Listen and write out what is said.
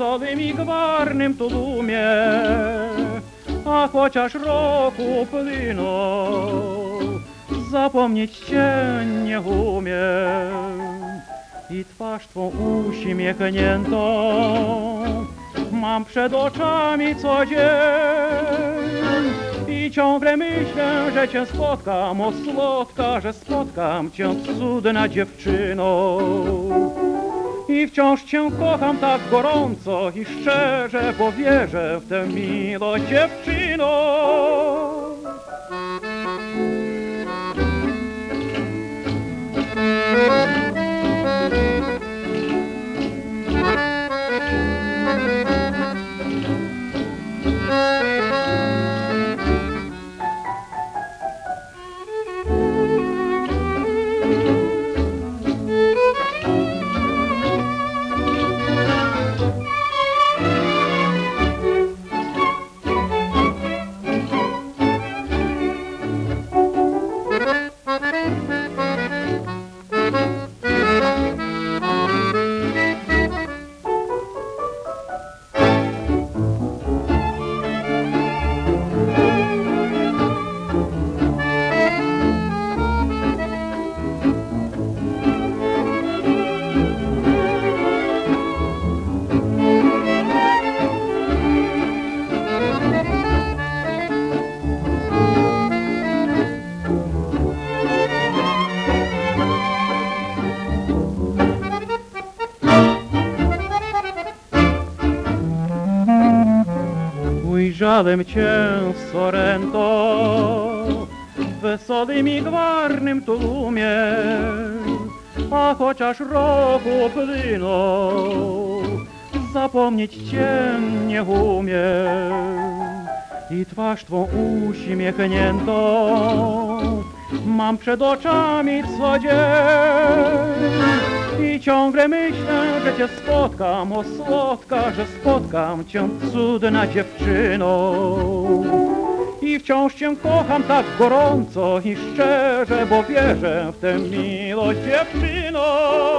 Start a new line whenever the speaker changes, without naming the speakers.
wesołym i gwarnym tłumie, a chociaż roku płyną, zapomnieć cię nie umiem. I twarz twą uśmiechniętą mam przed oczami co dzień i ciągle myślę, że cię spotkam, o słodka, że spotkam cię, cudna dziewczyno. I wciąż cię kocham tak gorąco i szczerze, bo wierzę w tę miłość, dziewczyno. Ujrzałem cię z Sorrento w wesołym i gwarnym tłumie, a chociaż roku płynął, zapomnieć cię nie umiem. I twarz twą uśmiechniętą mam przed oczami co dzień i ciągle myślę, że cię spotkam, o słodka, że spotkam cię, cudna dziewczyno. I wciąż cię kocham tak gorąco i szczerze, bo wierzę w tę miłość, dziewczyno.